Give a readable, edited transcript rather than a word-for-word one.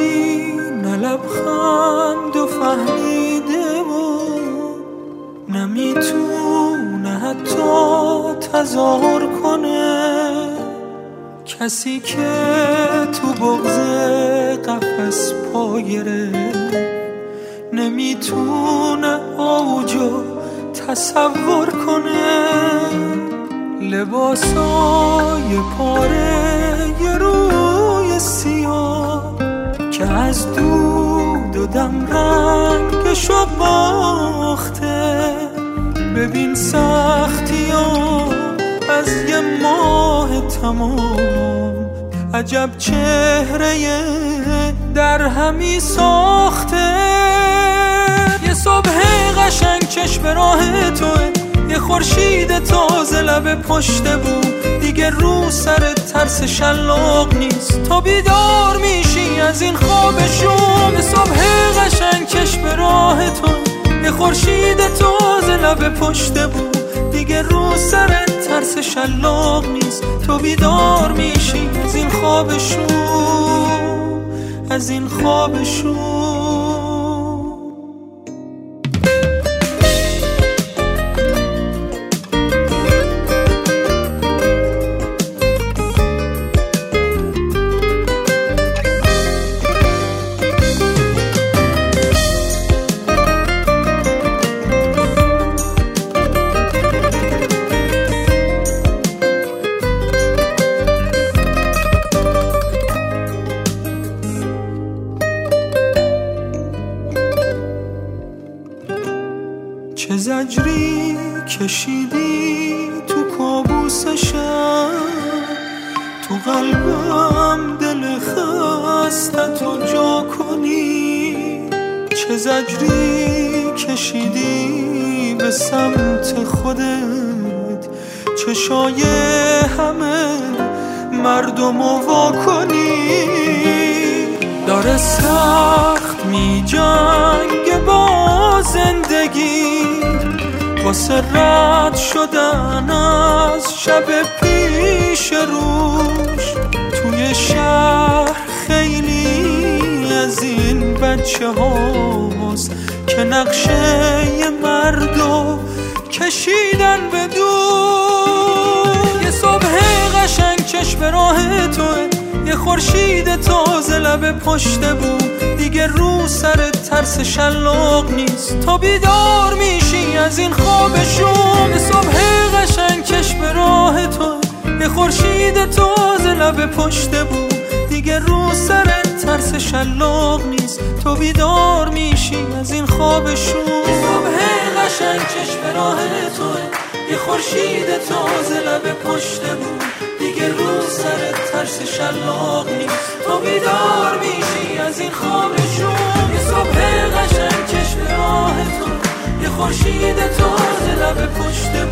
کسی نه لبخند و فهمیده و نمیتونه حتی تظاهر کنه، کسی که تو بغض قفس پا گرفت نمیتونه اوجو تصور کنه. لباسای پاره یه روی سیاه که از دود و دم رنگشو باخته، ببین سختی ها از یه ماه تمام، عجب چهره در همی ساخته. یه صبح قشنگ چشم راه توه، یه خورشید تازه لب پشت بود، دیگه رو سر ترس شلاق نیست، تو بیدار میشی از این خوابشون. یه صبح قشنگ چشم راه توه، یه خورشید تازه لب پشت بود، دیگه رو سر ترس شلاق نیست، تو بیدار میشی از این خوابشون، از این خوابشون. چه زجری کشیدی تو کابوس شب، تو قلبم دل خسته تو جا کنی. چه زجری کشیدی به سمت خودت، چشای همه مردمو وا کنی. داره سخت می جنگ با زندگی، واسه رد شدن از شب پیش روش. توی شهر خیلی از این بچه هاست که نقشه مردو کشیدن به دور. یه صبح قشنگ چشم راه توه، یه خورشید تازه لب پشت بود، دیگه رو سر ترس شلاق نیست، تو بیدار میشی از این خوابشون. یه صبح قشنگ چشم راه تو، یه خورشید تازه لب پشت بود، دیگه رو سر ترس شلاق نیست، تو بیدار میشی از این خوابشون. یه صبح قشنگ چشم راه تو، یه خورشید تازه لب پشت بود، دیگه رو سر ترس شلاق نیست، تو بیدار میشی از این خوابشون. یه صبح قشنگ چشم راه تو، یه خورشید تازه لب پشت